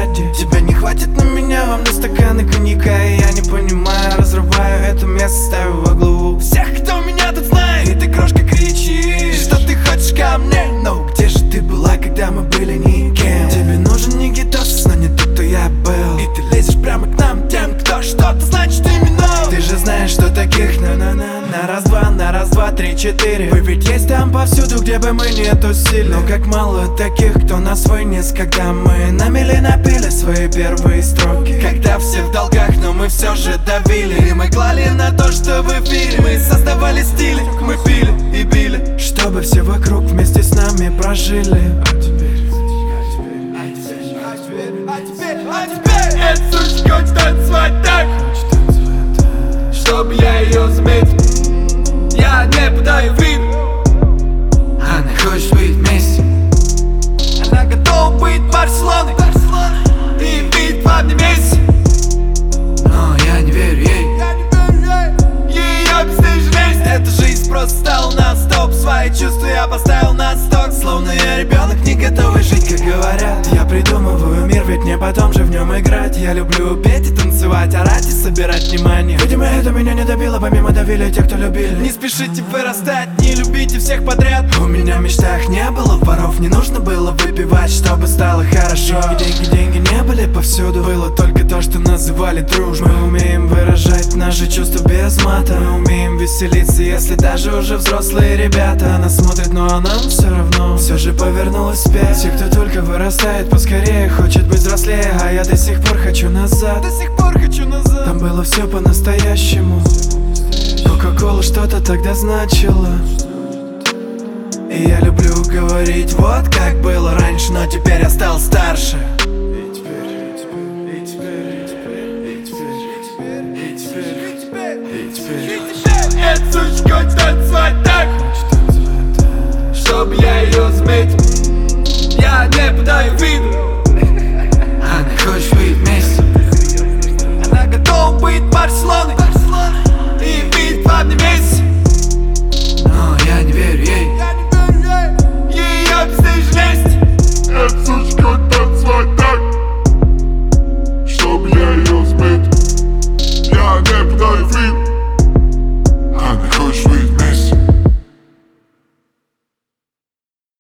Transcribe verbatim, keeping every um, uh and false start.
сзади. Тебя не хватит на меня, вам на стаканы коньяка. И я не понимаю, разрываю это место, ставлю во главу всех, кто меня тут знает. И ты, крошка, кричишь, что ты хочешь ко мне. Но где же ты была, когда мы были никем? Тебе нужен не гитос, но не тот, кто я был. И ты лезешь прямо к нам, тем, кто что-то значит именует. Ты же знаешь, что таких на-на-на. На раз-два, на раз-два, три-четыре. Вы ведь есть там повсюду, где бы мы не тусили. Но как мало таких, кто на свой низ. Когда мы на мели напили свои первые строки. Когда все в долгах, но мы все же давили. И мы клали на то, что в эфире мы создавали стили. Мы пили и били, чтобы все вокруг вместе с нами прожили. А теперь, а теперь, а теперь, а теперь, а теперь эта сучка хочет танцевать так, чтобы я ее заметил. Я не подаю вид. Она хочет быть вместе. Она готова быть Барселоной и видеть во мне Месси. Но я не верю ей. Ее бесстыжие. Эта жизнь просто стала на стоп. Свои чувства я поставил на сток. Словно я ребенок, не готовый жить, как говорят. Я придумываю мир, ведь мне потом же в нем играть. Я люблю петь и танцевать, орать и собирать внимание. Видимо, это меня не добило, помимо давили те, кто любили. Не спешите вырастать, не любите всех подряд. У меня в мечтах не было воров, не нужно было выпивать, чтобы стало хорошо. И деньги, деньги не были повсюду, было только то, что называли дружбой. Мы умеем выражать наши чувства без мата. Мы умеем веселиться, если даже уже взрослые ребята. Она смотрит, но нам все равно. Все же повернулась вспять. Те, кто только вырастает, поскорее хочет быть взрослее. А я до сих пор хочу назад. До сих пор хочу назад. Там было все по-настоящему. Кока-кола что-то тогда значила. И я люблю говорить, вот как было раньше, но теперь я стал старше. И теперь, и теперь, и теперь, и теперь, и теперь, и теперь, и теперь эта сучка хочет танцевать так, чтобы я ее заметил. Я не подаю виду.